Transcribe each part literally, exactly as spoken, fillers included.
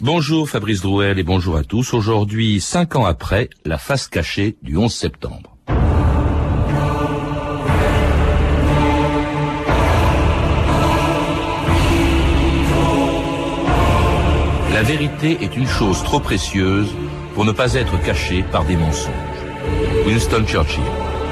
Bonjour Fabrice Drouel et bonjour à tous. Aujourd'hui, cinq ans après, la face cachée du onze septembre. La vérité est une chose trop précieuse pour ne pas être cachée par des mensonges. Winston Churchill.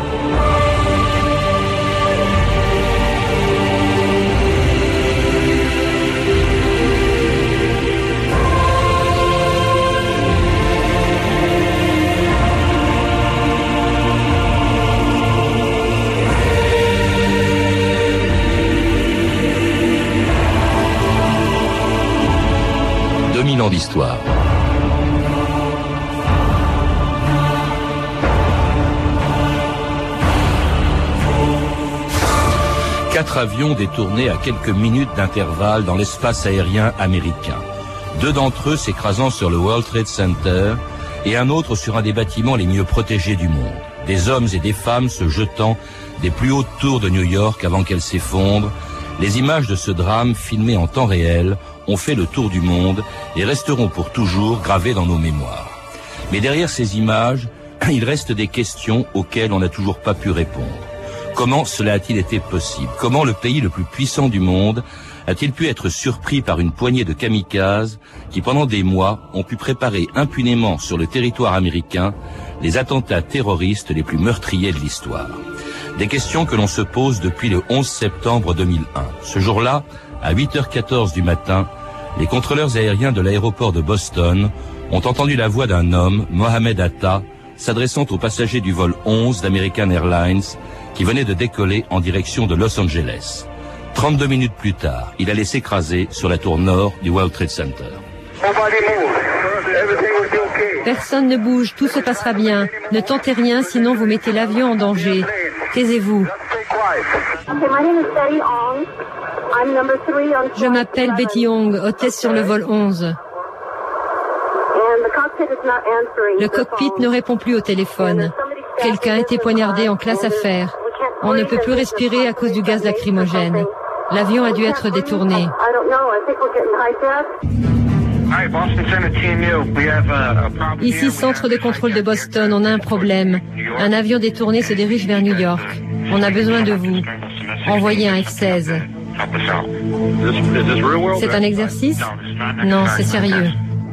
deux mille ans d'histoire. Quatre avions détournés à quelques minutes d'intervalle dans l'espace aérien américain. Deux d'entre eux s'écrasant sur le World Trade Center et un autre sur un des bâtiments les mieux protégés du monde. Des hommes et des femmes se jetant des plus hautes tours de New York avant qu'elles s'effondrent. Les images de ce drame, filmées en temps réel, ont fait le tour du monde et resteront pour toujours gravées dans nos mémoires. Mais derrière ces images, il reste des questions auxquelles on n'a toujours pas pu répondre. Comment cela a-t-il été possible? Comment le pays le plus puissant du monde a-t-il pu être surpris par une poignée de kamikazes qui, pendant des mois, ont pu préparer impunément sur le territoire américain les attentats terroristes les plus meurtriers de l'histoire? Des questions que l'on se pose depuis le onze septembre deux mille un. Ce jour-là, à huit heures quatorze du matin, les contrôleurs aériens de l'aéroport de Boston ont entendu la voix d'un homme, Mohamed Atta, s'adressant aux passagers du vol onze d'American Airlines qui venait de décoller en direction de Los Angeles. trente-deux minutes plus tard, il allait s'écraser sur la tour nord du World Trade Center. Personne ne bouge, tout se passera bien. Ne tentez rien, sinon vous mettez l'avion en danger. Taisez-vous. Je m'appelle Betty Young, hôtesse sur le vol onze. Le cockpit ne répond plus au téléphone. Quelqu'un a été poignardé en classe affaires. On ne peut plus respirer à cause du gaz lacrymogène. L'avion a dû être détourné. Ici, centre de contrôle de Boston, on a un problème. Un avion détourné se dirige vers New York. On a besoin de vous. Envoyez un F seize. C'est un exercice? Non, c'est sérieux.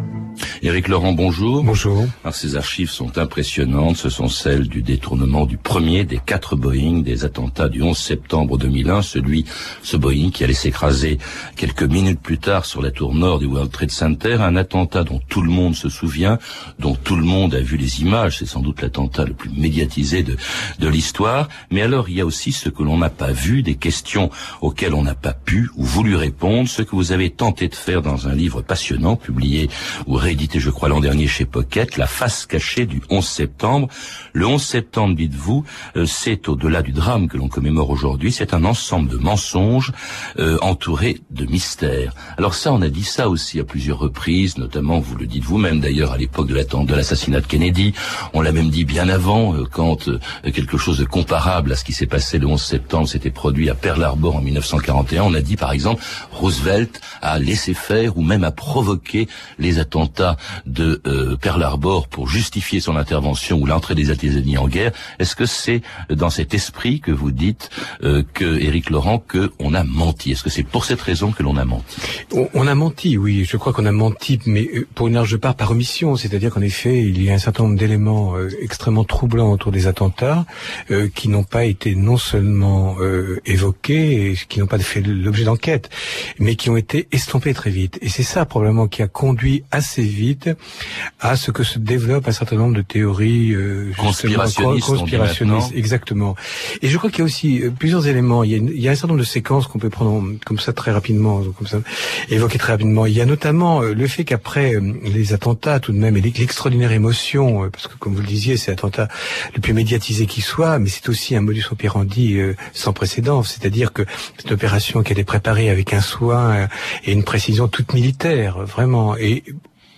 Éric Laurent, bonjour. Bonjour. Alors, ces archives sont impressionnantes. Ce sont celles du détournement du premier des quatre Boeing des attentats du onze septembre deux mille un. Celui, ce Boeing qui allait s'écraser quelques minutes plus tard sur la tour nord du World Trade Center. Un attentat dont tout le monde se souvient, dont tout le monde a vu les images. C'est sans doute l'attentat le plus médiatisé de, de l'histoire. Mais alors, il y a aussi ce que l'on n'a pas vu, des questions auxquelles on n'a pas pu ou voulu répondre. Ce que vous avez tenté de faire dans un livre passionnant, publié ou réédité, je crois, l'an dernier chez Pocket, la face cachée du onze septembre. Le onze septembre, dites-vous, euh, c'est au-delà du drame que l'on commémore aujourd'hui, c'est un ensemble de mensonges euh, entourés de mystères. Alors ça, on a dit ça aussi à plusieurs reprises, notamment, vous le dites vous-même d'ailleurs, à l'époque de l'attente de l'assassinat de Kennedy. On l'a même dit bien avant, euh, quand euh, quelque chose de comparable à ce qui s'est passé le onze septembre s'était produit à Pearl Harbor en mille neuf cent quarante et un. On a dit, par exemple, Roosevelt a laissé faire ou même a provoqué les attentats de euh, Pearl Harbor pour justifier son intervention ou l'entrée des États-Unis en guerre. Est-ce que c'est dans cet esprit que vous dites, euh, que Éric Laurent, que on a menti? Est-ce que c'est pour cette raison que l'on a menti? On, on a menti, oui. Je crois qu'on a menti, mais pour une large part par omission. C'est-à-dire qu'en effet, il y a un certain nombre d'éléments euh, extrêmement troublants autour des attentats euh, qui n'ont pas été non seulement euh, évoqués, et qui n'ont pas fait l'objet d'enquête, mais qui ont été estompés très vite. Et c'est ça probablement qui a conduit assez vite à ce que se développe un certain nombre de théories euh, conspirationnistes, conspirationnistes exactement. Et je crois qu'il y a aussi euh, plusieurs éléments. Il y a, une, il y a un certain nombre de séquences qu'on peut prendre comme ça très rapidement, comme ça, évoquer très rapidement. Il y a notamment euh, le fait qu'après euh, les attentats, tout de même, et l'extraordinaire émotion, euh, parce que comme vous le disiez, c'est l'attentat le plus médiatisé qui soit, mais c'est aussi un modus operandi euh, sans précédent. C'est-à-dire que cette opération qui a été préparée avec un soin euh, et une précision toute militaire, vraiment. Et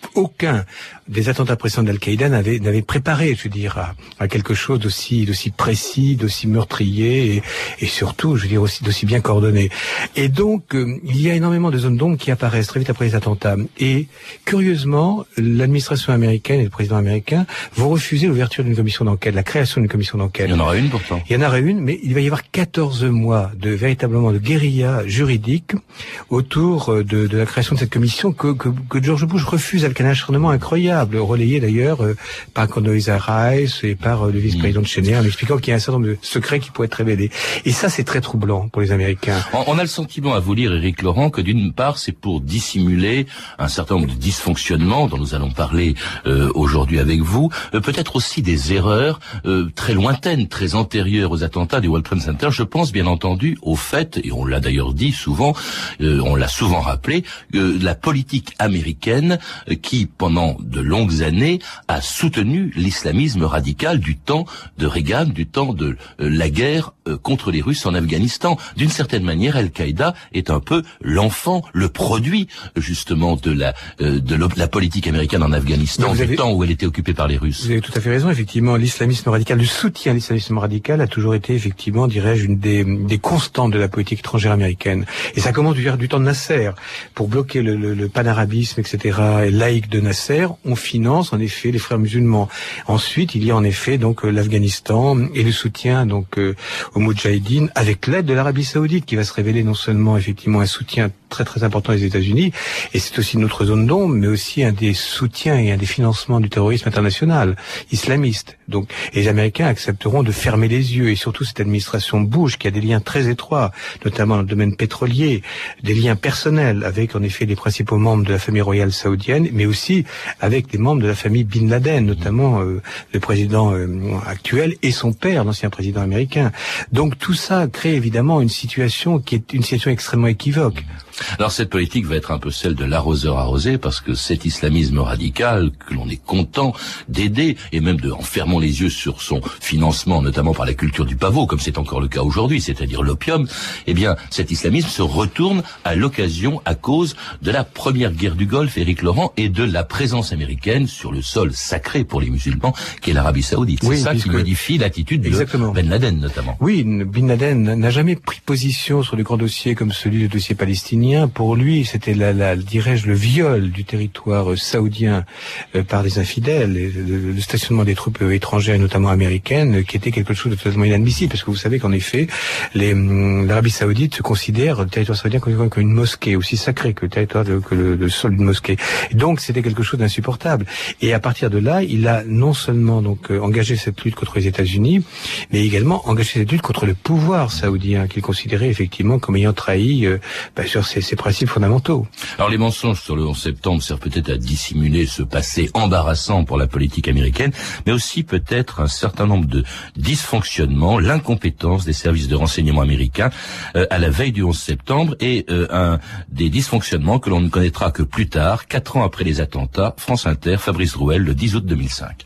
aucun des attentats précédents d'Al-Qaïda n'avait, n'avait préparé, je veux dire, à, à quelque chose d'aussi, d'aussi précis, d'aussi meurtrier et, et surtout, je veux dire, aussi d'aussi bien coordonné. Et donc, euh, il y a énormément de zones d'ombre qui apparaissent très vite après les attentats. Et curieusement, l'administration américaine et le président américain vont refuser l'ouverture d'une commission d'enquête, la création d'une commission d'enquête. Il y en aura une pourtant. Il y en aura une, mais il va y avoir quatorze mois de véritablement de guérilla juridique autour de, de la création de cette commission que, que, que George Bush refuse avec un acharnement incroyable, relayé d'ailleurs euh, par Condoleezza Rice et par euh, le vice-président de Cheney, en expliquant qu'il y a un certain nombre de secrets qui pourraient être révélés. Et ça, c'est très troublant pour les Américains. On, on a le sentiment, à vous lire, Éric Laurent, que d'une part, c'est pour dissimuler un certain nombre de dysfonctionnements dont nous allons parler euh, aujourd'hui avec vous, euh, peut-être aussi des erreurs euh, très lointaines, très antérieures aux attentats du World Trade Center. Je pense bien entendu au fait, et on l'a d'ailleurs dit souvent, euh, on l'a souvent rappelé, euh, la politique américaine euh, qui, pendant de longues années, a soutenu l'islamisme radical du temps de Reagan, du temps de euh, la guerre euh, contre les Russes en Afghanistan. D'une certaine manière, Al-Qaïda est un peu l'enfant, le produit justement de la euh, de la politique américaine en Afghanistan, du avez, temps où elle était occupée par les Russes. Vous avez tout à fait raison. Effectivement, l'islamisme radical, le soutien à l'islamisme radical a toujours été effectivement, dirais-je, une des, des constantes de la politique étrangère américaine. Et ça commence du, du temps de Nasser. Pour bloquer le, le, le panarabisme, et cetera, et laïque de Nasser, on finance en effet les frères musulmans. Ensuite, il y a en effet donc l'Afghanistan et le soutien donc euh, aux Moudjahidines avec l'aide de l'Arabie Saoudite, qui va se révéler non seulement effectivement un soutien très très important des États-Unis, et c'est aussi une autre zone d'ombre, mais aussi un des soutiens et un des financements du terrorisme international islamiste. Donc, et les Américains accepteront de fermer les yeux, et surtout cette administration Bush qui a des liens très étroits, notamment dans le domaine pétrolier, des liens personnels avec en effet les principaux membres de la famille royale saoudienne, mais aussi avec des membres de la famille Bin Laden, notamment euh, le président euh, actuel et son père, l'ancien président américain. Donc tout ça crée évidemment une situation qui est une situation extrêmement équivoque. Alors cette politique va être un peu celle de l'arroseur arrosé, parce que cet islamisme radical que l'on est content d'aider, et même de, en fermant les yeux sur son financement, notamment par la culture du pavot, comme c'est encore le cas aujourd'hui, c'est-à-dire l'opium, eh bien cet islamisme se retourne à l'occasion, à cause de la première guerre du Golfe, Éric Laurent, et de la présence américaine sur le sol sacré pour les musulmans, qui est l'Arabie Saoudite. C'est oui, ça qui modifie l'attitude de Ben Laden notamment. Oui, Bin Laden n'a jamais pris position sur des grands dossiers comme celui du dossier palestinien. Pour lui, c'était la, la dirais-je, le viol du territoire euh, saoudien euh, par des infidèles, et le, le stationnement des troupes euh, étrangères et notamment américaines, euh, qui était quelque chose de totalement inadmissible, parce que vous savez qu'en effet, les, hum, l'Arabie Saoudite se considère, le territoire saoudien, comme une mosquée, aussi sacré que le territoire, de, que le, le sol d'une mosquée. Et donc, c'était quelque chose d'insupportable. Et à partir de là, il a non seulement donc euh, engagé cette lutte contre les États-Unis, mais également engagé cette lutte contre le pouvoir saoudien, qu'il considérait effectivement comme ayant trahi euh, bah, sur ses ces principes fondamentaux. Alors les mensonges sur le onze septembre servent peut-être à dissimuler ce passé embarrassant pour la politique américaine, mais aussi peut-être un certain nombre de dysfonctionnements, l'incompétence des services de renseignement américains euh, à la veille du onze septembre, et euh, un des dysfonctionnements que l'on ne connaîtra que plus tard, quatre ans après les attentats. France Inter, Fabrice Drouel, le dix août deux mille cinq.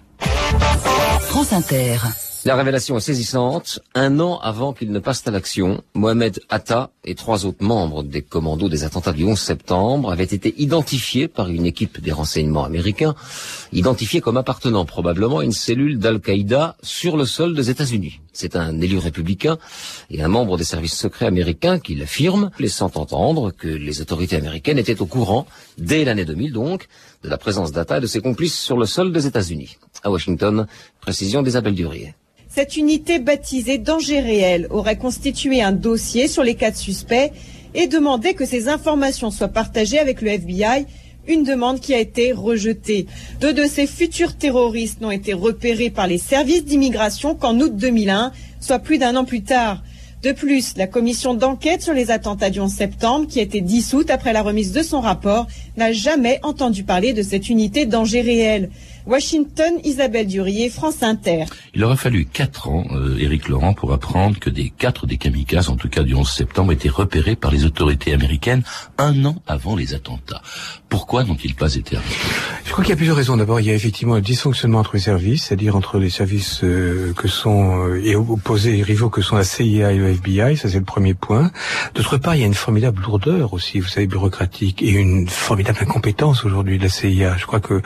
France Inter. La révélation est saisissante. Un an avant qu'il ne passe à l'action, Mohamed Atta et trois autres membres des commandos des attentats du onze septembre avaient été identifiés par une équipe des renseignements américains, identifiés comme appartenant probablement à une cellule d'Al-Qaïda sur le sol des États-Unis. C'est un élu républicain et un membre des services secrets américains qui l'affirme, laissant entendre que les autorités américaines étaient au courant, dès l'année deux mille donc, de la présence d'Atta et de ses complices sur le sol des États-Unis. À Washington, précision d'Isabelle Durier. Cette unité baptisée Danger réel aurait constitué un dossier sur les quatre suspects et demandé que ces informations soient partagées avec le F B I, une demande qui a été rejetée. Deux de ces futurs terroristes n'ont été repérés par les services d'immigration qu'en août deux mille un, soit plus d'un an plus tard. De plus, la commission d'enquête sur les attentats du onze septembre, qui a été dissoute après la remise de son rapport, n'a jamais entendu parler de cette unité Danger réel. Washington, Isabelle Durier, France Inter. Il aurait fallu quatre ans, euh, Éric Laurent, pour apprendre que des quatre des kamikazes, en tout cas du onze septembre, étaient repérés par les autorités américaines un an avant les attentats. Pourquoi n'ont-ils pas été arrêtés ? Je crois qu'il y a plusieurs raisons. D'abord, il y a effectivement le dysfonctionnement entre les services, c'est-à-dire entre les services euh, que sont euh, et opposés et rivaux que sont la C I A et le F B I. Ça, c'est le premier point. D'autre part, il y a une formidable lourdeur aussi, vous savez, bureaucratique, et une formidable incompétence aujourd'hui de la C I A. Je crois que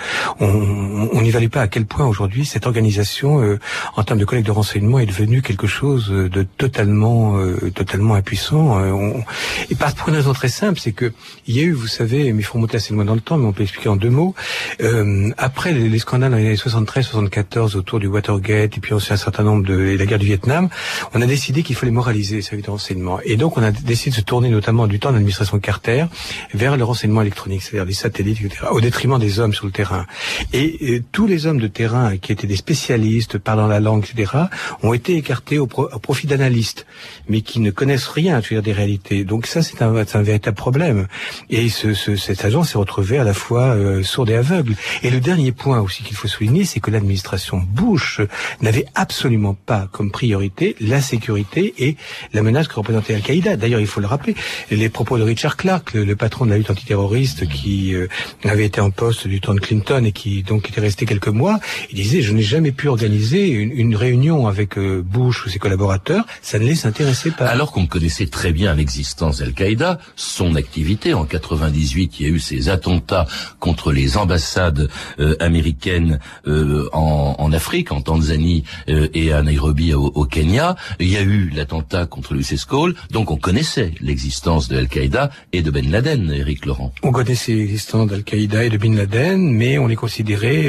on on n'évalue pas à quel point aujourd'hui cette organisation, euh, en termes de collecte de renseignements, est devenue quelque chose de totalement euh, totalement impuissant. Euh, on, et par pour une raison très simple, c'est que il y a eu, vous savez, mais il faut monter assez loin dans le temps, mais on peut expliquer en deux mots. Euh, après les, les scandales dans les années soixante-treize soixante-quatorze autour du Watergate et puis aussi un certain nombre de et la guerre du Vietnam, on a décidé qu'il fallait moraliser les services de renseignement. Et donc on a décidé de se tourner notamment du temps de l'administration Carter vers le renseignement électronique, c'est-à-dire les satellites, et cetera, au détriment des hommes sur le terrain. Et, et tous les hommes de terrain qui étaient des spécialistes parlant la langue, et cetera, ont été écartés au, pro, au profit d'analystes, mais qui ne connaissent rien, je veux dire, des réalités. Donc ça, c'est un, c'est un véritable problème. Et ce, ce, cette agence s'est retrouvée à la fois euh, sourde et aveugle. Et le dernier point aussi qu'il faut souligner, c'est que l'administration Bush n'avait absolument pas comme priorité la sécurité et la menace que représentait Al-Qaïda. D'ailleurs, il faut le rappeler, les propos de Richard Clark, le, le patron de la lutte antiterroriste qui euh, avait été en poste du temps de Clinton et qui donc était resté quelques mois, il disait « Je n'ai jamais pu organiser une, une réunion avec euh, Bush ou ses collaborateurs, ça ne les intéressait pas. » Alors qu'on connaissait très bien l'existence d'Al-Qaïda, son activité. En quatre-vingt-dix-huit, il y a eu ces attentats contre les ambassades euh, américaines euh, en, en Afrique, en Tanzanie euh, et à Nairobi au, au Kenya. Il y a eu l'attentat contre Lucius Cole, donc on connaissait l'existence de Al-Qaïda et de Ben Laden, Éric Laurent. On connaissait l'existence d'Al-Qaïda et de Ben Laden, mais on les considérait,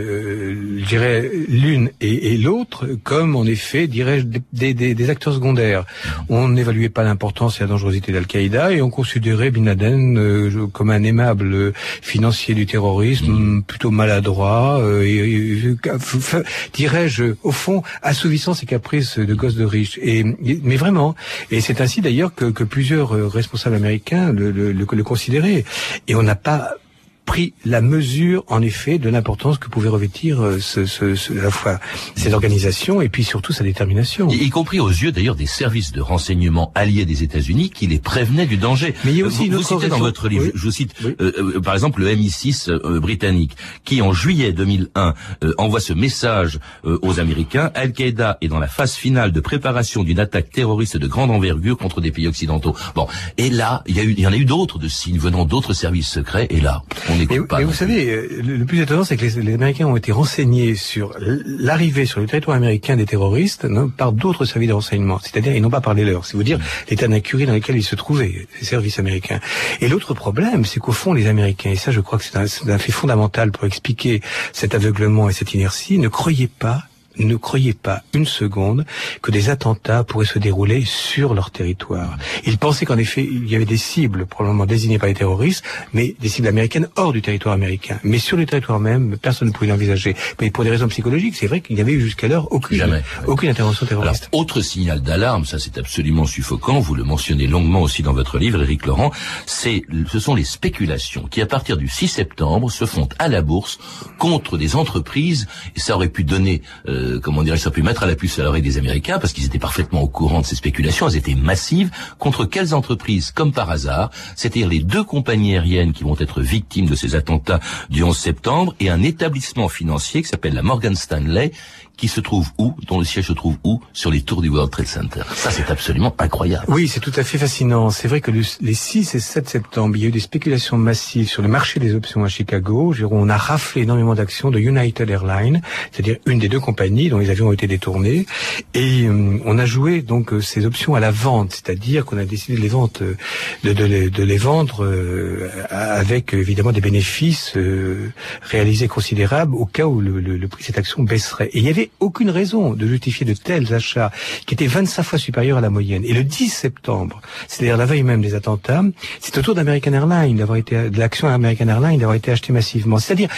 euh, je dirais, l'une et, et l'autre comme, en effet, dirais-je, des, des, des acteurs secondaires. On n'évaluait pas l'importance et la dangerosité d'Al-Qaïda et on considérait Ben Laden euh, comme un aimable euh, financier du terrorisme, mmh. plutôt maladroit, euh, et, et, euh, dirais-je, au fond, assouvissant ses caprices de gosse de riche. Et, mais vraiment, et c'est ainsi d'ailleurs que, que plusieurs euh, responsables américains le, le, le, le considéraient. Et on n'a pas pris la mesure, en effet, de l'importance que pouvait revêtir euh, ce, ce, ce, à la fois cette organisation et puis surtout sa détermination. Y, y compris aux yeux d'ailleurs des services de renseignement alliés des États-Unis qui les prévenaient du danger. Mais il y a aussi vous, vous citez dans votre livre, oui. je vous cite oui. euh, euh, par exemple le M I six euh, britannique qui en juillet deux mille un euh, envoie ce message euh, aux Américains: Al-Qaïda est dans la phase finale de préparation d'une attaque terroriste de grande envergure contre des pays occidentaux. Bon, et là, il y a eu, il y en a eu d'autres de signes venant d'autres services secrets, et là, on n'écoute mais, pas. Mais vous savez, le, le plus étonnant, c'est que les, les Américains ont été renseignés sur l'arrivée sur le territoire américain des terroristes non, par d'autres services de renseignement, c'est-à-dire ils n'ont pas parlé leurs. C'est vous dire l'état d'incurie dans lequel ils se trouvaient, ces services américains. Et l'autre problème, c'est qu'au fond, les Américains, et ça je crois que c'est un, c'est un fait fondamental pour expliquer cet aveuglement et cette inertie, ne croyaient pas ne croyaient pas une seconde que des attentats pourraient se dérouler sur leur territoire. Ils pensaient qu'en effet, il y avait des cibles probablement désignées par les terroristes, mais des cibles américaines hors du territoire américain. Mais sur le territoire même, personne ne pouvait l'envisager. Mais pour des raisons psychologiques, c'est vrai qu'il n'y avait eu jusqu'alors aucune, Jamais. aucune intervention terroriste. Alors, autre signal d'alarme, ça c'est absolument suffocant, vous le mentionnez longuement aussi dans votre livre, Éric Laurent, c'est, ce sont les spéculations qui, à partir du six septembre, se font à la bourse contre des entreprises, et ça aurait pu donner... Euh, comment dirais-je, ça a pu mettre à la puce à l'oreille des Américains parce qu'ils étaient parfaitement au courant de ces spéculations. Elles étaient massives. Contre quelles entreprises? Comme par hasard, c'est-à-dire les deux compagnies aériennes qui vont être victimes de ces attentats du onze septembre et un établissement financier qui s'appelle la Morgan Stanley, qui se trouve où, dont le siège se trouve où? Sur les tours du World Trade Center. Ça, c'est absolument incroyable. Oui, c'est tout à fait fascinant. C'est vrai que le, les six et sept septembre, il y a eu des spéculations massives sur le marché des options à Chicago. On a raflé énormément d'actions de United Airlines, c'est-à-dire une des deux compagnies dont les avions ont été détournés. Et euh, on a joué donc euh, ces options à la vente, c'est-à-dire qu'on a décidé de les vendre, euh, de, de, les, de les vendre euh, avec évidemment des bénéfices euh, réalisés considérables au cas où le, le, le prix de cette action baisserait. Et il y avait aucune raison de justifier de tels achats qui étaient vingt-cinq fois supérieurs à la moyenne. Et le dix septembre, c'est-à-dire la veille même des attentats, c'est au tour d'American Airlines d'avoir été, de l'action American Airlines d'avoir été achetée massivement. C'est-à-dire que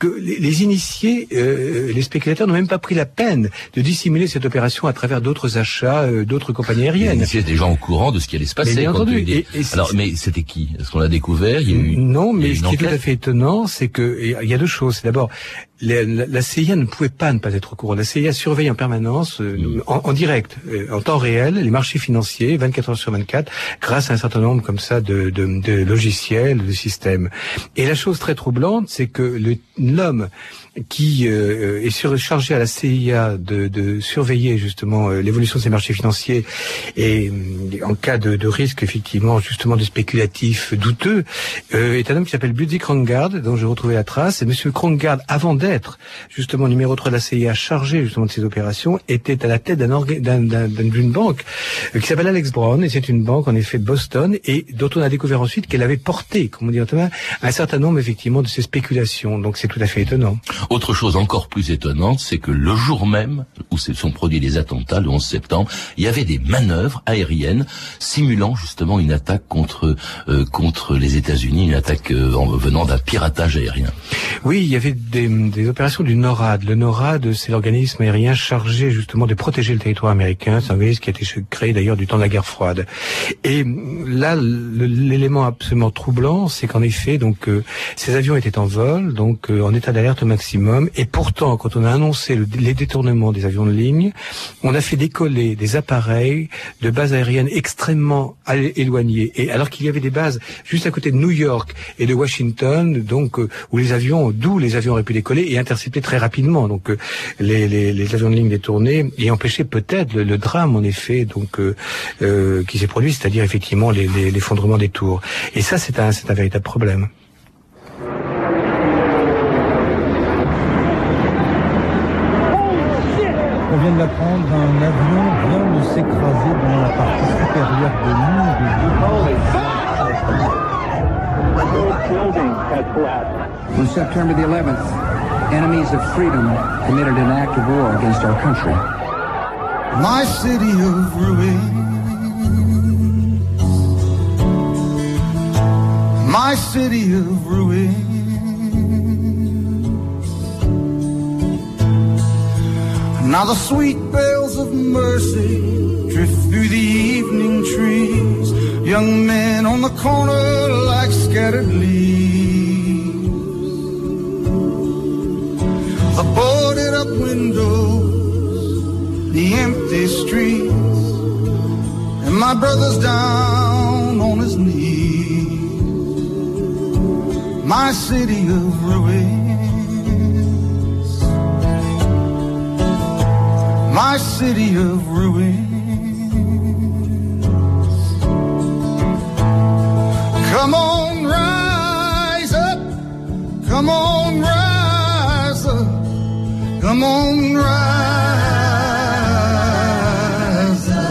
que les, les initiés, euh, les spéculateurs n'ont même pas pris la peine de dissimuler cette opération à travers d'autres achats, euh, d'autres compagnies aériennes. Les initiés étaient déjà au courant de ce qui allait se passer. Mais bien entendu. Des... Et, et Alors, mais c'était qui? Est-ce qu'on l'a découvert? Il y a eu Non, mais eu ce qui est tout à fait étonnant, c'est que il y a deux choses. C'est d'abord, la, la C I A ne pouvait pas ne pas être au courant. La C I A surveille en permanence, euh, mmh. en, en direct, euh, en temps réel, les marchés financiers, vingt-quatre heures sur vingt-quatre, grâce à un certain nombre comme ça de, de, de logiciels, de systèmes. Et la chose très troublante, c'est que le, l'homme qui euh, est surchargé à la C I A de, de surveiller justement euh, l'évolution de ces marchés financiers et euh, en cas de, de risque effectivement justement de spéculatifs douteux, euh, est un homme qui s'appelle Buddy Krongard, dont j'ai retrouvé la trace. Et Monsieur Krongard, avant d'être justement numéro trois de la C I A chargé justement de ces opérations, était à la tête d'un orga- d'un, d'un, d'une banque euh, qui s'appelle Alex Brown, et c'est une banque en effet de Boston, et dont on a découvert ensuite qu'elle avait porté, comme on dit en Thomas, un certain nombre effectivement de ces spéculations. Donc c'est tout à fait étonnant. Autre chose encore plus étonnante, c'est que le jour même où se sont produits les attentats, le onze septembre, il y avait des manœuvres aériennes simulant justement une attaque contre euh, contre les États-Unis, une attaque euh, en venant d'un piratage aérien. Oui, il y avait des, des opérations du NORAD. Le NORAD, c'est l'organisme aérien chargé justement de protéger le territoire américain. C'est un organisme qui a été créé d'ailleurs du temps de la guerre froide. Et là, le, l'élément absolument troublant, c'est qu'en effet, donc euh, ces avions étaient en vol, donc euh, en état d'alerte au maximum. Et pourtant, quand on a annoncé le, les détournements des avions de ligne, on a fait décoller des appareils de bases aériennes extrêmement éloignées. Et alors qu'il y avait des bases juste à côté de New York et de Washington, donc euh, où les avions, d'où les avions auraient pu décoller et intercepter très rapidement. Donc euh, les, les, les avions de ligne détournés et empêcher peut-être le, le drame en effet, donc euh, euh, qui s'est produit, c'est-à-dire effectivement les, les, l'effondrement des tours. Et ça, c'est un, c'est un véritable problème. On vient de l'apprendre, un avion vient de s'écraser dans la partie supérieure de l'île de On September the eleventh, enemies of freedom committed an act of war against our country. My city of ruins, my city of ruins. Now the sweet bells of mercy drift through the evening trees. Young men on the corner like scattered leaves. The boarded up windows, the empty streets, and my brother's down on his knees. My city of ruins, my city of ruins. Come on, rise up. Come on, rise up. Come on, rise up.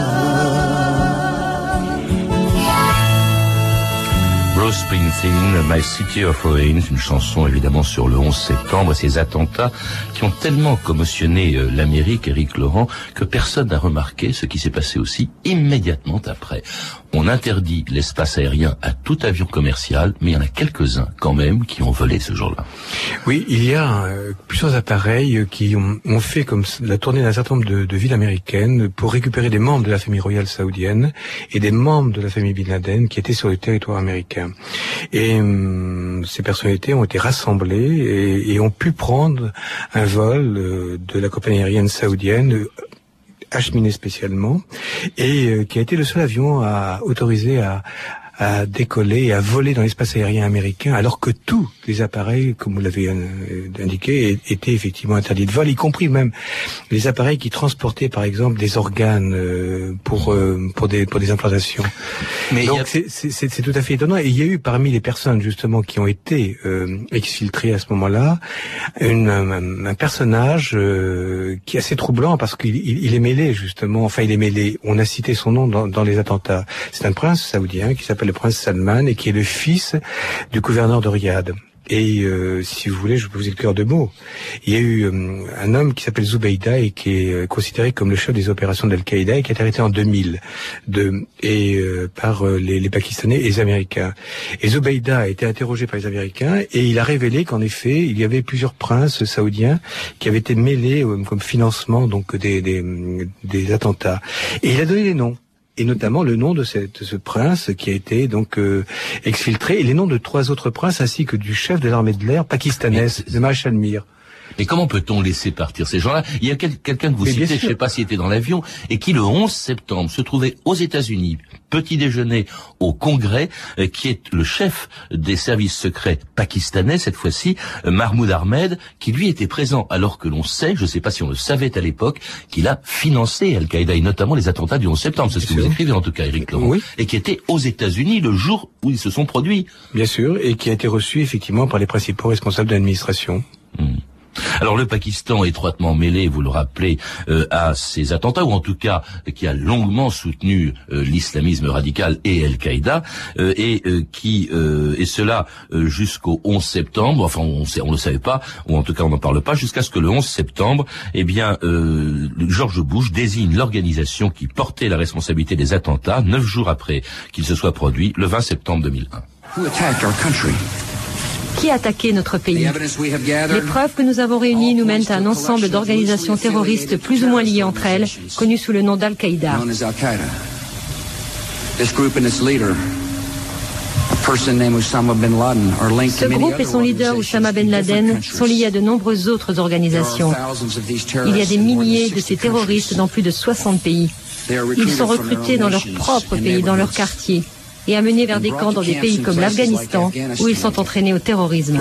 Bruce Springsteen, My City of Ruins, une chanson évidemment sur le onze septembre et ces attentats qui ont tellement commotionné euh, l'Amérique, Éric Laurent, que personne n'a remarqué ce qui s'est passé aussi immédiatement après. On interdit l'espace aérien à tout avion commercial, mais il y en a quelques-uns quand même qui ont volé ce jour-là. Oui, il y a euh, plusieurs appareils qui ont, ont fait comme la tournée d'un certain nombre de, de villes américaines pour récupérer des membres de la famille royale saoudienne et des membres de la famille Bin Laden qui étaient sur le territoire américain. Et euh, ces personnalités ont été rassemblées et, et ont pu prendre un vol euh, de la compagnie aérienne saoudienne euh, acheminé spécialement, et euh, qui a été le seul avion à autoriser à, à décoller et à voler dans l'espace aérien américain, alors que tous les appareils, comme vous l'avez euh, indiqué, étaient effectivement interdits de vol, y compris même les appareils qui transportaient, par exemple, des organes euh, pour euh, pour des pour des implantations. Mais donc a... c'est, c'est c'est tout à fait étonnant. Et il y a eu parmi les personnes justement qui ont été euh, exfiltrées à ce moment-là, une, un, un personnage euh, qui est assez troublant parce qu'il il, il est mêlé justement. Enfin, il est mêlé. On a cité son nom dans, dans les attentats. C'est un prince saoudien qui s'appelle le prince Salman et qui est le fils du gouverneur de Riyad. Et euh, si vous voulez, je peux vous écrire deux mots. Il y a eu euh, un homme qui s'appelle Zubaydah et qui est euh, considéré comme le chef des opérations d'Al-Qaïda et qui est arrêté en deux mille de, et euh, par euh, les, les Pakistanais et les Américains. Et Zubaydah a été interrogé par les Américains et il a révélé qu'en effet, il y avait plusieurs princes saoudiens qui avaient été mêlés euh, comme financement donc des, des, des attentats. Et il a donné des noms. Et notamment le nom de, cette, de ce prince qui a été donc euh, exfiltré, et les noms de trois autres princes ainsi que du chef de l'armée de l'air pakistanaise, le maréchal Mir. Mais comment peut-on laisser partir ces gens-là? Il y a quel, quelqu'un que vous Mais citez, je ne sais pas s'il était dans l'avion, et qui le onze septembre se trouvait aux États-Unis, petit déjeuner au Congrès, euh, qui est le chef des services secrets pakistanais, cette fois-ci, euh, Mahmoud Ahmed, qui lui était présent, alors que l'on sait, je ne sais pas si on le savait à l'époque, qu'il a financé Al-Qaïda, et notamment les attentats du onze septembre, c'est ce que vous écrivez en tout cas, Éric Laurent, oui. Et qui était aux États-Unis le jour où ils se sont produits. Bien sûr, et qui a été reçu effectivement par les principaux responsables de l'administration. Hmm. Alors le Pakistan, étroitement mêlé, vous le rappelez, euh, à ces attentats, ou en tout cas qui a longuement soutenu euh, l'islamisme radical et Al-Qaïda, euh, et euh, qui euh, et cela euh, jusqu'au onze septembre. Enfin, on sait, on le savait pas, ou en tout cas on n'en parle pas, jusqu'à ce que le onze septembre, eh bien, euh, George Bush désigne l'organisation qui portait la responsabilité des attentats neuf jours après qu'ils se soient produits, le vingt septembre deux mille un. Who attacked our country? Qui a attaqué notre pays? Les preuves que nous avons réunies nous mènent à un ensemble d'organisations terroristes plus ou moins liées entre elles, connues sous le nom d'Al-Qaïda. Ce groupe et son leader Oussama Ben Laden sont liés à de nombreuses autres organisations. Il y a des milliers de ces terroristes dans plus de soixante pays. Ils sont recrutés dans leur propre pays, dans leur quartier, et amenés vers des camps dans des pays comme l'Afghanistan, où ils sont entraînés au terrorisme.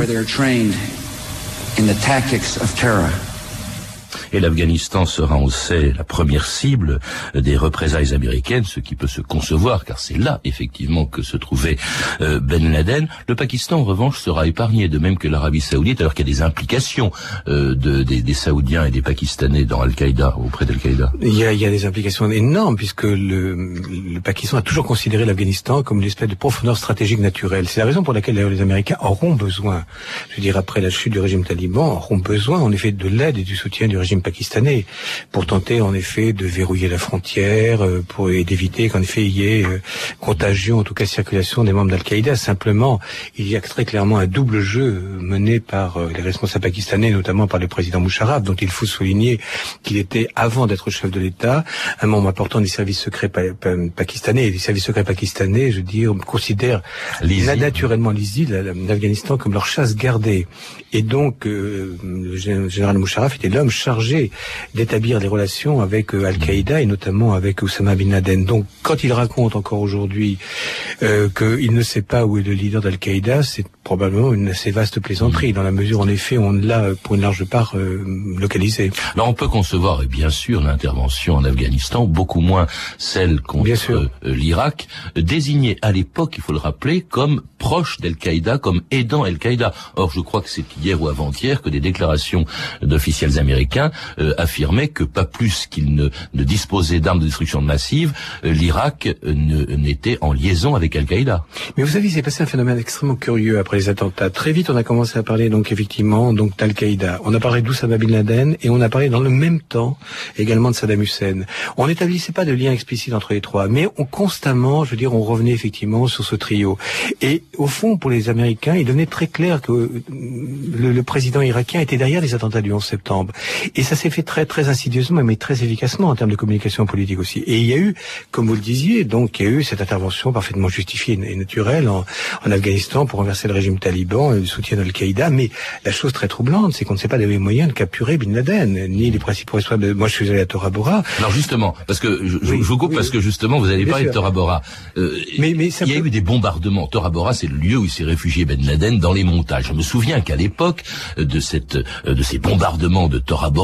Et l'Afghanistan sera, on sait, la première cible des représailles américaines, ce qui peut se concevoir, car c'est là, effectivement, que se trouvait euh, Ben Laden. Le Pakistan, en revanche, sera épargné, de même que l'Arabie Saoudite, alors qu'il y a des implications euh, de, des, des Saoudiens et des Pakistanais dans Al-Qaïda, auprès d'Al-Qaïda. Il y a, il y a des implications énormes, puisque le, le Pakistan a toujours considéré l'Afghanistan comme une espèce de profondeur stratégique naturelle. C'est la raison pour laquelle, d'ailleurs, les Américains auront besoin, je veux dire, après la chute du régime taliban, auront besoin, en effet, de l'aide et du soutien du régime pakistanais pour tenter en effet de verrouiller la frontière, euh, pour et d'éviter qu'en effet il y ait euh, contagion, en tout cas circulation des membres d'Al-Qaïda. Simplement, il y a très clairement un double jeu mené par euh, les responsables pakistanais, notamment par le président Musharraf, dont il faut souligner qu'il était, avant d'être chef de l'État, un membre important des services secrets pa pa pakistanais. Et les services secrets pakistanais, je veux dire, considèrent naturellement l'I S I L, l'Afghanistan, comme leur chasse gardée. Et donc, euh, le général Musharraf était l'homme chargé d'établir des relations avec euh, Al-Qaïda et notamment avec Oussama Bin Laden. Donc, quand il raconte encore aujourd'hui euh, qu'il ne sait pas où est le leader d'Al-Qaïda, c'est probablement une assez vaste plaisanterie, dans la mesure, en effet, où on l'a, pour une large part, euh, localisé. Alors, on peut concevoir, et bien sûr, l'intervention en Afghanistan, beaucoup moins celle contre euh, l'Irak, désignée à l'époque, il faut le rappeler, comme proche d'Al-Qaïda, comme aidant Al-Qaïda. Or, je crois que c'est hier ou avant-hier que des déclarations d'officiels américains euh, affirmaient que pas plus qu'il ne, ne disposait d'armes de destruction massive, euh, l'Irak euh, n'était en liaison avec Al-Qaïda. Mais vous savez, il s'est passé un phénomène extrêmement curieux après les attentats. Très vite, on a commencé à parler donc effectivement donc d'Al-Qaïda. On a parlé d'Oussama Bin Laden et on a parlé dans le même temps également de Saddam Hussein. On n'établissait pas de lien explicite entre les trois, mais on constamment, je veux dire, on revenait effectivement sur ce trio. Et au fond, pour les Américains, il devenait très clair que le, le président irakien était derrière les attentats du onze septembre. Et ça s'est fait très très insidieusement, mais très efficacement en termes de communication politique aussi. Et il y a eu, comme vous le disiez, donc il y a eu cette intervention parfaitement justifiée et naturelle en, en Afghanistan pour renverser le régime taliban, le soutien d'Al-Qaïda. Mais la chose très troublante, c'est qu'on ne sait pas les moyens de capturer Bin Laden, ni les principaux responsables. Moi, je suis allé à Tora Bora. Alors justement, parce que je, oui, je vous coupe oui, parce que justement vous allez parler de Tora Bora. Euh, mais, mais il y a peut... eu des bombardements. Tora Bora, c'est le lieu où il s'est réfugié Ben Laden dans les montagnes. Je me souviens qu'à l'époque de cette de ces bombardements de Tora Bora,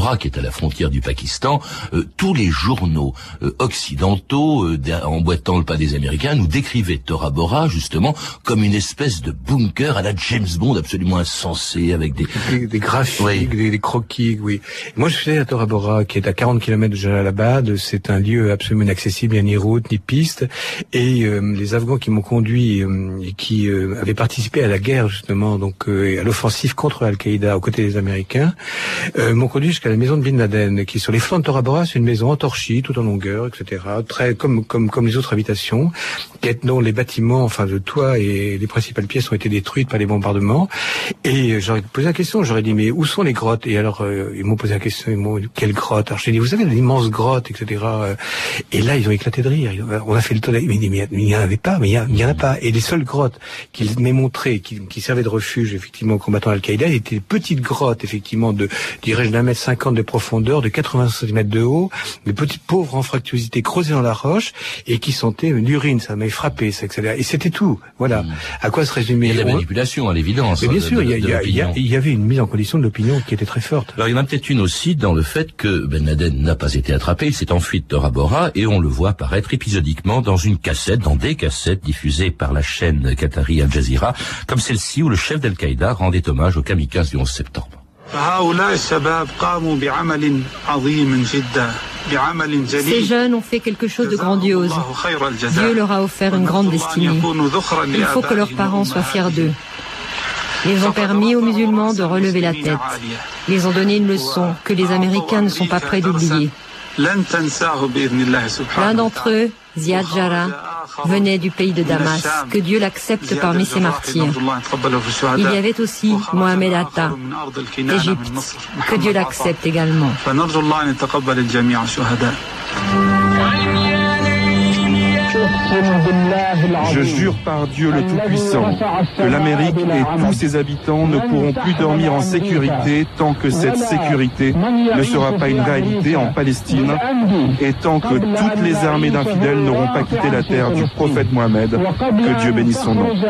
Bora, qui est à la frontière du Pakistan, euh, tous les journaux euh, occidentaux, euh, emboîtant le pas des Américains, nous décrivaient Tora Bora, justement, comme une espèce de bunker à la James Bond, absolument insensé, avec des... Des, des graphiques, oui. des, des croquis, oui. Moi, je suis à Tora Bora, qui est à quarante kilomètres de Jalalabad. C'est un lieu absolument inaccessible, il n'y a ni route, ni piste. Et euh, les Afghans qui m'ont conduit, euh, et qui euh, avaient participé à la guerre, justement, donc euh, à l'offensive contre Al-Qaïda aux côtés des Américains, euh, m'ont conduit jusqu'à la maison de Bin Laden, qui est sur les flancs de Tora Bora. C'est une maison entorchie, tout en longueur, et cetera. Très comme comme comme les autres habitations, dont les bâtiments, enfin le toit et les principales pièces ont été détruites par les bombardements. Et j'aurais posé la question, j'aurais dit mais où sont les grottes? Et alors euh, ils m'ont posé la question, ils m'ont dit quelle grotte? Alors j'ai dit vous savez l'immense grotte, et cetera. Et là ils ont éclaté de rire. On a fait le tour. Mais il n'y en avait pas, mais il n'y en a pas. Et les seules grottes qu'ils m'aient montrées, qui, qui servaient de refuge effectivement aux combattants Al-Qaïda, étaient des petites grottes effectivement de, dirais-je, d'un mètre cinquante de profondeur, de quatre-vingts centimètres de haut, des petites pauvres anfractuosités creusées dans la roche et qui sentaient l'urine. Ça m'avait frappé, ça, et cetera. Et c'était tout. Voilà. Mmh. À quoi se résumait? Il y a la manipulation, à l'évidence. Mais bien sûr, il y, y, y, y, y avait une mise en condition de l'opinion qui était très forte. Alors il y en a peut-être une aussi dans le fait que Ben Laden n'a pas été attrapé, il s'est enfui de Tora Bora et on le voit apparaître épisodiquement dans une cassette, dans des cassettes diffusées par la chaîne qatari Al Jazeera, comme celle-ci où le chef d'Al-Qaïda rendait hommage aux kamikazes du onze septembre. Ces jeunes ont fait quelque chose de grandiose. Dieu leur a offert une grande destinée. Il faut que leurs parents soient fiers d'eux. Ils ont permis aux musulmans de relever la tête. Ils ont donné une leçon que les Américains ne sont pas prêts d'oublier. L'un d'entre eux, Ziad Jarrah, venait du pays de Damas. Que Dieu l'accepte parmi ses martyrs. Il y avait aussi Mohamed Atta, d'Égypte. Que Dieu l'accepte également. Je jure par Dieu le Tout-Puissant que l'Amérique et tous ses habitants ne pourront plus dormir en sécurité tant que cette sécurité ne sera pas une réalité en Palestine et tant que toutes les armées d'infidèles n'auront pas quitté la terre du prophète Mohammed. Que Dieu bénisse son nom.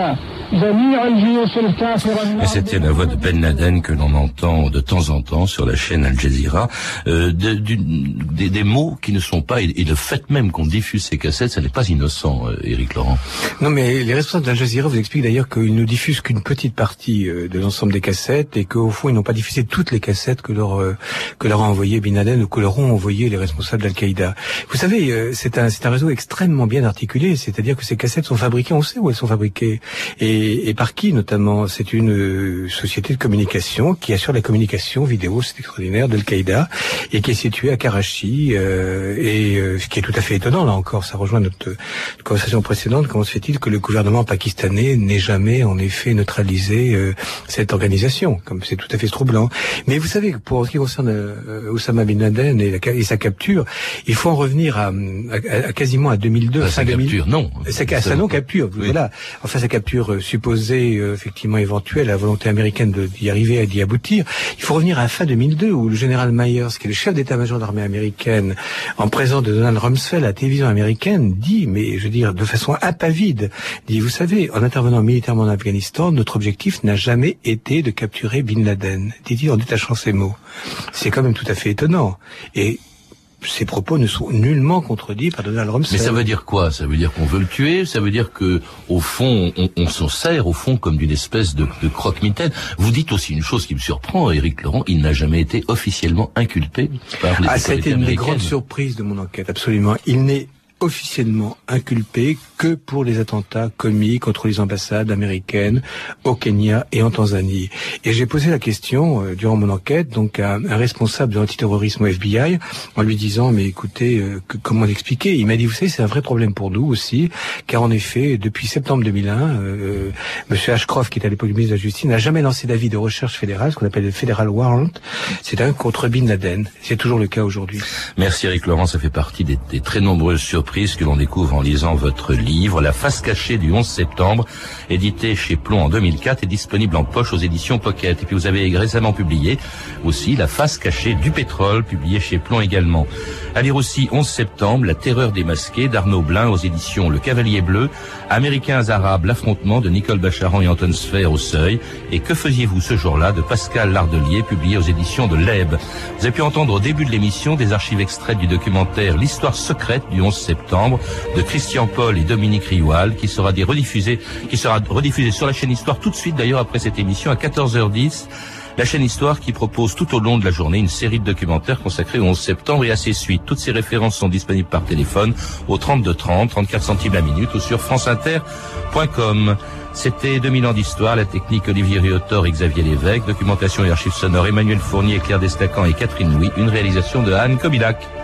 Et c'était la voix de Ben Laden que l'on entend de temps en temps sur la chaîne Al Jazeera, euh, de, de, des, des mots qui ne sont pas, et, et le fait même qu'on diffuse ces cassettes, ça n'est pas innocent, euh, Éric Laurent. Non, mais les responsables d'Al Jazeera vous expliquent d'ailleurs qu'ils ne diffusent qu'une petite partie euh, de l'ensemble des cassettes et qu'au fond ils n'ont pas diffusé toutes les cassettes que leur euh, que leur a envoyé Bin Laden ou que leur ont envoyé les responsables d'Al-Qaïda. Vous savez, euh, c'est un c'est un réseau extrêmement bien articulé, c'est-à-dire que ces cassettes sont fabriquées, on sait où elles sont fabriquées. Et Et, et par qui notamment? C'est une euh, société de communication qui assure la communication vidéo, c'est extraordinaire, d'Al-Qaïda, et qui est située à Karachi, euh, et euh, ce qui est tout à fait étonnant, là encore, ça rejoint notre, notre conversation précédente. Comment se fait-il que le gouvernement pakistanais n'ait jamais en effet neutralisé euh, cette organisation? Comme c'est tout à fait troublant. Mais vous savez, pour ce qui concerne euh, Osama Bin Laden et, la, et sa capture, il faut en revenir à, à, à quasiment à deux mille deux. À sa capture, non. Sa, à sa non-capture, oui. Voilà. Enfin, sa capture euh, supposée, euh, effectivement éventuelle, la volonté américaine de, d'y arriver, d'y aboutir. Il faut revenir à la fin deux mille deux, où le général Myers, qui est le chef d'état-major de l'armée américaine, en présence de Donald Rumsfeld à la télévision américaine, dit, mais je veux dire, de façon impavide, dit, vous savez, en intervenant militairement en Afghanistan, notre objectif n'a jamais été de capturer Bin Laden, dit-il en détachant ses mots. C'est quand même tout à fait étonnant. Et ces propos ne sont nullement contredits par Donald Rumsfeld. Mais ça veut dire quoi? Ça veut dire qu'on veut le tuer? Ça veut dire que, au fond, on, on s'en sert, au fond, comme d'une espèce de, de croque-mitaine. Vous dites aussi une chose qui me surprend, Éric Laurent, il n'a jamais été officiellement inculpé par les ah, ça a été une des grandes américaines. surprises de mon enquête, absolument. Il n'est officiellement inculpé que pour les attentats commis contre les ambassades américaines au Kenya et en Tanzanie. Et j'ai posé la question euh, durant mon enquête donc à un responsable de l'antiterrorisme au F B I en lui disant mais écoutez euh, que, comment l'expliquer? Il m'a dit vous savez c'est un vrai problème pour nous aussi car en effet depuis septembre deux mille un euh, Monsieur Ashcroft qui est à l'époque ministre de la Justice n'a jamais lancé d'avis de recherche fédérale, ce qu'on appelle le Federal Warrant, c'est un contre Bin Laden. C'est toujours le cas aujourd'hui. Merci Éric Laurent, ça fait partie des, des très nombreuses surprises surprise que l'on découvre en lisant votre livre. La face cachée du onze septembre, édité chez Plon en deux mille quatre, est disponible en poche aux éditions Pocket. Et puis vous avez récemment publié aussi La face cachée du pétrole, publié chez Plon également. À lire aussi onze septembre, La terreur démasquée d'Arnaud Blin aux éditions Le Cavalier Bleu, Américains arabes, l'affrontement de Nicole Bacharan et Anton Sfer au Seuil, et Que faisiez-vous ce jour-là de Pascal Lardelier, publié aux éditions de l'Eb. Vous avez pu entendre au début de l'émission des archives extraites du documentaire L'histoire secrète du onze septembre de Christian Paul et Dominique Rioual, qui sera rediffusé, qui sera rediffusé sur la chaîne Histoire tout de suite d'ailleurs après cette émission à quatorze heures dix. La chaîne Histoire qui propose tout au long de la journée une série de documentaires consacrés au onze septembre et à ses suites. Toutes ces références sont disponibles par téléphone au trente-deux trente, trente-quatre centimes la minute ou sur franceinter point com. C'était deux mille ans d'histoire, la technique Olivier Riotor et Xavier Lévesque, documentation et archives sonores Emmanuel Fournier, Claire Destacan et Catherine Louis, une réalisation de Anne Kobilac.